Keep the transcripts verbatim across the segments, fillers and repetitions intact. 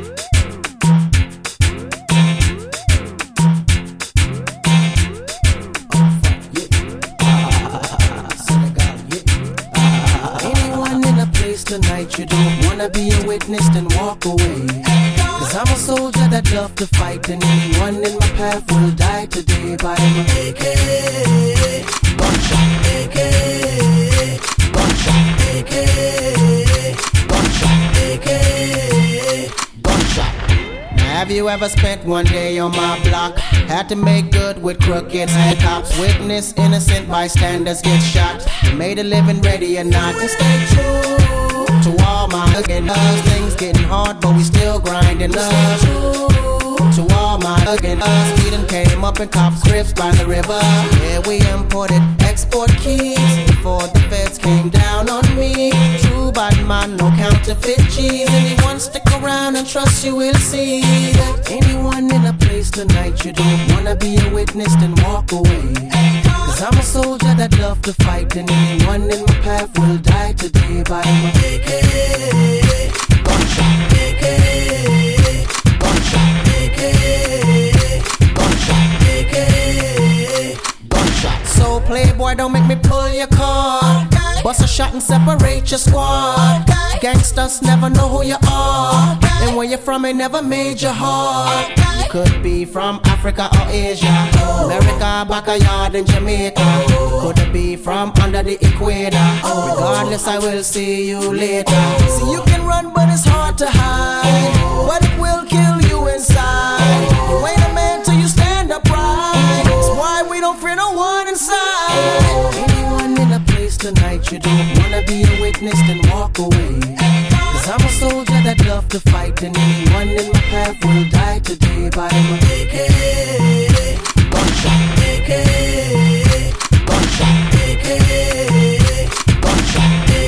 Tonight you don't wanna be a witness, then walk away. Cause I'm a soldier that love to fight, and anyone in my path will die today by my A K. Gunshot, A K. Gunshot, A K. Gunshot, A K. Gunshot. Have you ever spent one day on my block? Had to make good with crooked and cops. Witness innocent bystanders get shot. Made a living ready or not to stay true to all my again us. Things getting hard, but we still grinding up. To all my again us. We done came up in cop scripts by the river. Yeah, we imported export keys before the feds came down on me. True bad man, no counterfeit cheese. Anyone stick around and trust you will see that anyone in a place tonight you don't wanna be a witness, then walk away. Cause I'm a soldier that love to fight, and anyone in my path will die today by my A K. Gunshot, A K. Gunshot, A K. Gunshot, A K. Gunshot. So playboy, don't make me pull your cord. Bust a shot and separate your squad. Gangsters never know who you are, and where you're from ain't never made you hard. You could be from Africa or Asia, America, backyard in Jamaica. Could it be from under the equator? Regardless, I will see you later. See, you can run, but it's hard to hide. But it will kill you inside. You ain't a man till you stand upright. That's why we don't fear no one inside. Anyone in a place tonight you don't wanna be a witness, then walk away. Cause I'm a soldier that love to fight, and anyone in my path will die today by my A K. Gunshot, A K. Gunshot, A K. Gunshot, A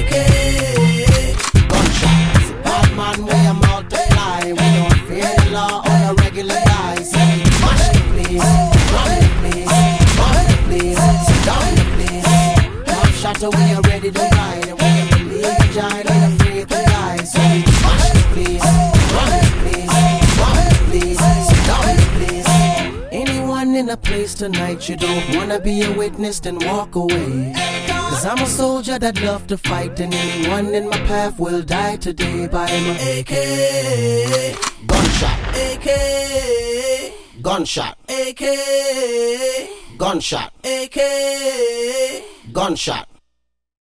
K. Gunshot. Bad man, we a multiply. We don't fear the law on a regular guise. Smash the place, run the place, run the place, down the place. Top shotter, we are ready to ride, and we can believe the giant and afraid to die. So we smash the place, run the place, run the place, down the place. Anyone in a place tonight you don't wanna be a witness, then walk away. Cause I'm a soldier that love to fight, and anyone in my path will die today by my A K. Gunshot, A K. Gunshot, A K. Gunshot, A K. Gunshot.